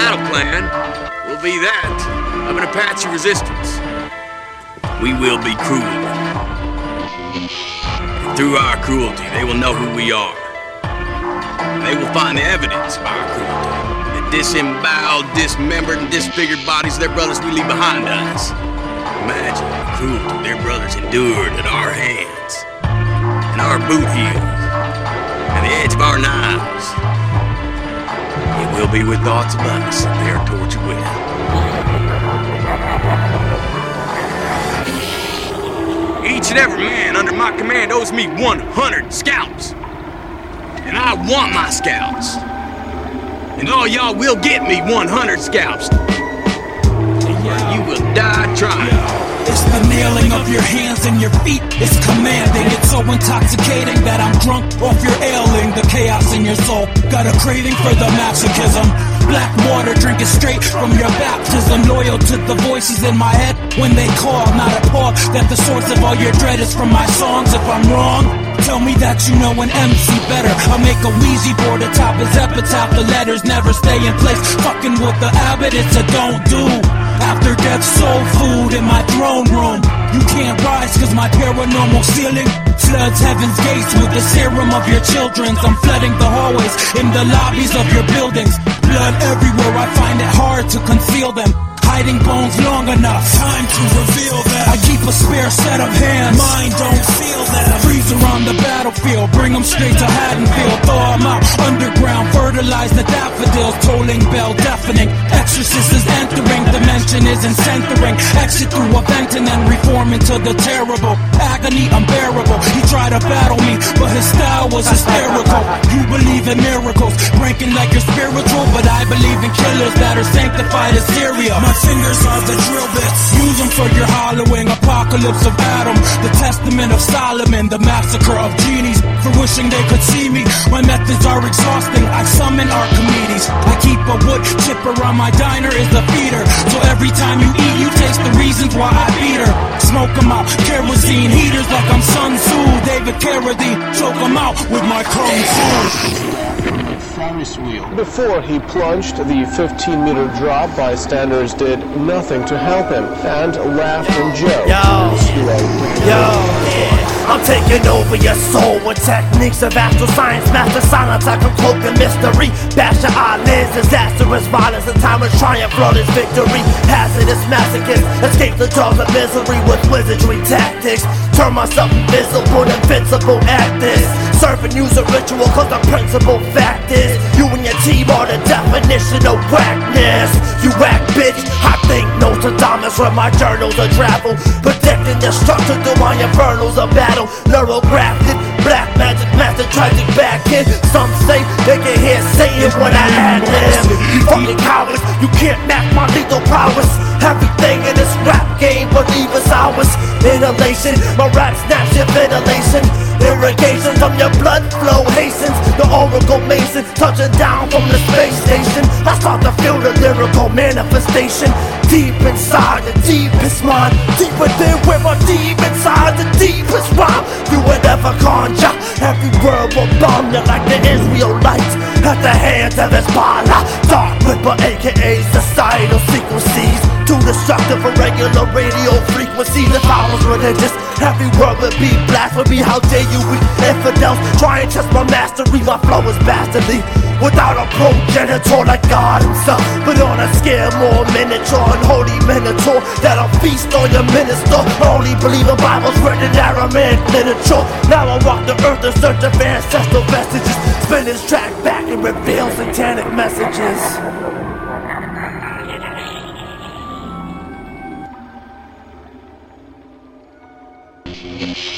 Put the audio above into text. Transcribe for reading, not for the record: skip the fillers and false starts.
battle plan will be that of an Apache resistance. We will be cruel. And through our cruelty, they will know who we are. They will find the evidence of our cruelty. The disemboweled, dismembered, and disfigured bodies of their brothers we leave behind us. Imagine the cruelty their brothers endured at our hands, and our boot heels, and the edge of our knives. It will be with thoughts of us that they are tortured with. Each and every man under my command owes me 100 scalps. And I want my scalps. And all y'all will get me 100 scalps. Or you will die trying. It's the nailing of your hands and your feet. It's commanding. It's so intoxicating that I'm drunk off your ailing. The chaos in your soul. Got a craving for the masochism. Black water, drink it straight from your baptism. Loyal to the voices in my head when they call. Not appalled that the source of all your dread is from my songs. If I'm wrong, tell me that you know an MC better. I'll make a Ouija board atop his epitaph. The letters never stay in place. Fucking with the abbot, it's a don't do. After death, soul food in my throne room. You can't rise cause my paranormal ceiling floods heaven's gates with the serum of your children's. I'm flooding the hallways in the lobbies of your buildings. Blood everywhere, I find it hard to conceal them. Hiding bones long enough, time to reveal them. I keep a spare set of hands, mine don't feel them. Freezer on the battlefield, bring them straight to Haddonfield. Thaw them out, underground, fertilize the daffodils. Tolling bell, deafening, exorcist is entering. Dimension isn't centering, exit through a vent and then reform into the terrible. Agony unbearable, he tried to battle me, but his style was hysterical. You believe in miracles, breaking like you're spiritual, but I believe in killers that are sanctified as Syria. My fingers are the drill bits, use them for your hollowing. Apocalypse of Adam, the testament of Solomon. The massacre of genies for wishing they could see me. My methods are exhausting, I summon Archimedes. I keep a wood chipper on my diner is a feeder. So every time you eat, you taste the reasons why I beat her. Smoke them out, kerosene heaters like I'm Sun Tzu. David Carradine, choke them out with my kung fu. Before he plunged the 15-meter drop, bystanders did nothing to help him and laughed and joked. I'm taking over your soul with techniques of astral science. Master silence, I can cloak the mystery. Bash your eyelids, disastrous violence. The time of triumph, flawless victory. Hazardous masochist, escape the jaws of misery with wizardry tactics. Turn myself invisible, invincible at this. Serve and use a ritual, cause the principal fact is you and your team are the definition of whackness. You whack bitch, I think Nostradamus where my journals of travel. Predicting destruction through my infernals of battle. Neurographic, black magic, master tragic back in. Some say they can hear Satan when I add them. You fucking cowards, you can't match my lethal prowess. Everything in this rap game, believe it's ours. Inhalation, my rap snaps your ventilation. Irrigation from your blood flow hastens. The oracle mason touching down from the space station. I start to feel the lyrical manifestation deep inside the deepest mind, deeper than where my deep inside the deepest rhyme. You would ever conjure every word will bomb you like the Israelites at the hands of Hezbollah. Dark Ripper, aka societal secrecies, too destructive for regular radio frequencies. If I was religious, every word would be blasphemy. How dare you infidels try and test my mastery? My flow is bastardly, without a progenitor like God himself, but on a scale more miniature. Unholy minotaur that'll feast on your minister. Only believe the Bible's written in Aramaic literature. Now I walk the earth in search of ancestral vestiges. Spin this track back and reveal satanic messages.